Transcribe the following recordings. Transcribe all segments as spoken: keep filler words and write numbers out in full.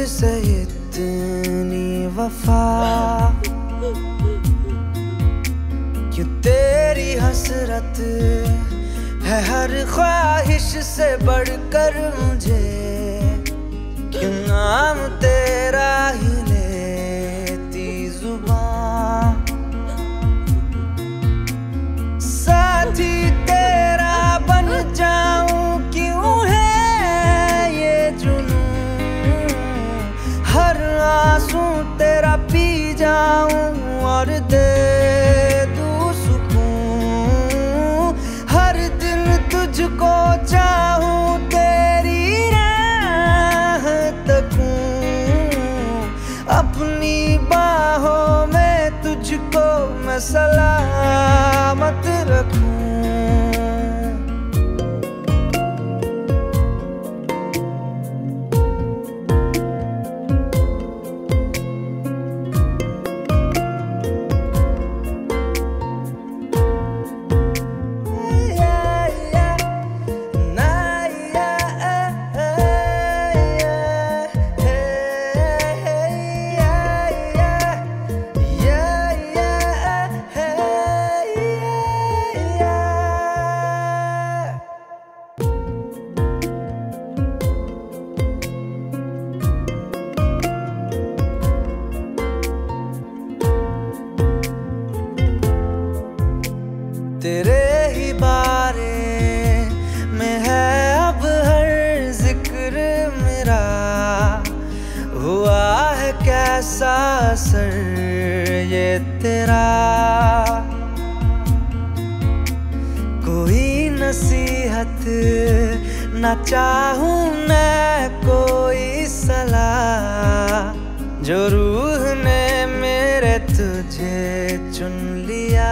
तुझसे इतनी वफा, क्यों तेरी हसरत है हर ख्वाहिश से बढ़कर मुझे, क्यों नाम तेरा ही लेती जुबां। साथी तेरा बन जाऊं क्यों है ये जुनून, हर आंसू तेरा पी जाऊं और दे दूं सुकून। हर दिन तुझको चाहूं, तेरी राह तकूं, अपनी बाहों में तुझको मैं सलामत रखूं। तेरे ही बारे में है अब हर जिक्र मेरा, हुआ है कैसा असर ये तेरा। कोई नसीहत न चाहूं मैं कोई सलाह, जो रूह ने मेरे तुझे चुन लिया।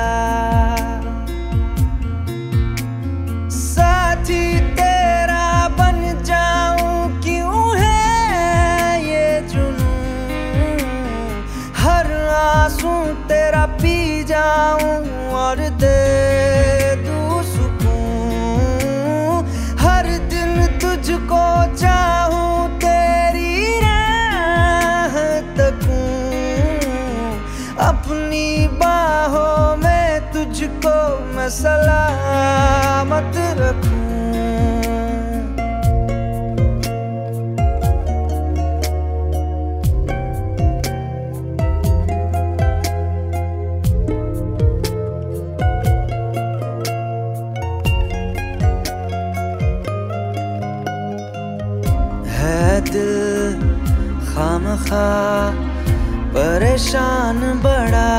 साथी तेरा बन जाऊं क्यों है ये जुनून, हर आंसू तेरा पी जाऊं और दे दूं सुकून। हर दिन तुझको चाहूं, तेरी राह तकूं, अपनी बाहों में तुझको मैं सलामत रखूं। है दिल खामखा परेशान बड़ा,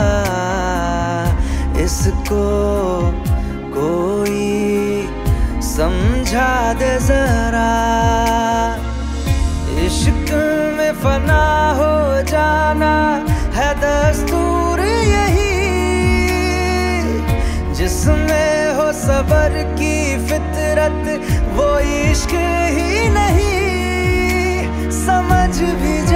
इसको कोई समझा दे जरा। इश्क में फना हो जाना है दस्तूर यही, जिसमें हो सबर की फितरत वो इश्क ही नहीं। समझ भी